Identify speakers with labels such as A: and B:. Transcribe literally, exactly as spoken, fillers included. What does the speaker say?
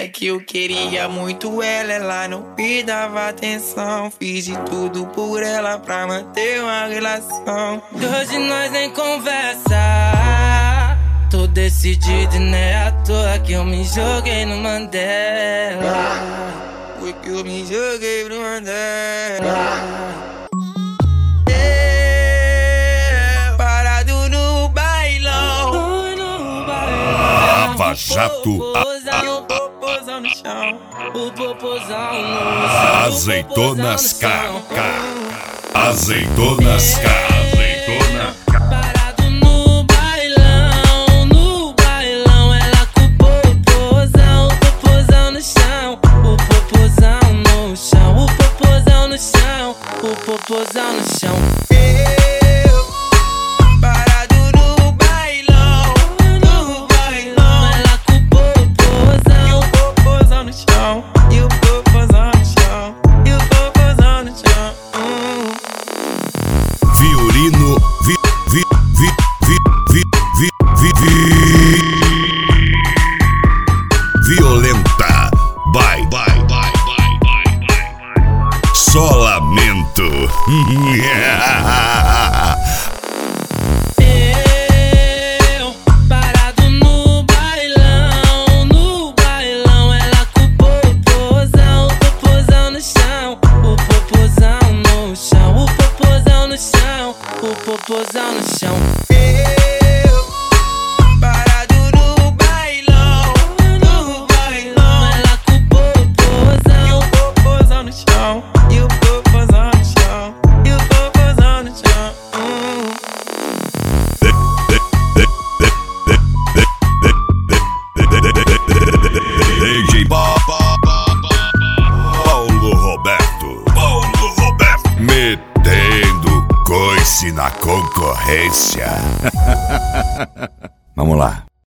A: É que eu queria muito ela, ela não me dava atenção. Fiz de tudo por ela pra manter uma relação.
B: Hoje nós nem conversa. Tô decidido e não é à toa que eu me joguei no Mandela.
A: Foi que eu me joguei no Mandela. Parado no bailão.
C: Lava Jato.
A: O popozão no chão.
B: O popozão no chão.
C: Azeitonas K. Azeitonas K. Azeitona.
B: Parado no bailão, no bailão. Ela com o popozão, o popozão no chão. O popozão no chão, o popozão no chão. O popozão no chão.
C: Violino, vi, vi, vi, vi, vi, vi, vi, vi. Violenta, vai, vai, vai, vai, vai, vai. Só lamento.
B: Eu, parado no bailão, no bailão. Ela com o popozão, o popozão no chão. O popozão no chão, o popozão no chão. O popozão no chão.
A: Eu, parado no bailão, no bailão.
B: Ela com o popozão,
A: E o popozão no chão, e o popozão no chão, e o popozão no chão.
C: D J Paulo Roberto. Paulo Roberto. Metendo coice na concorrência. Vamos lá.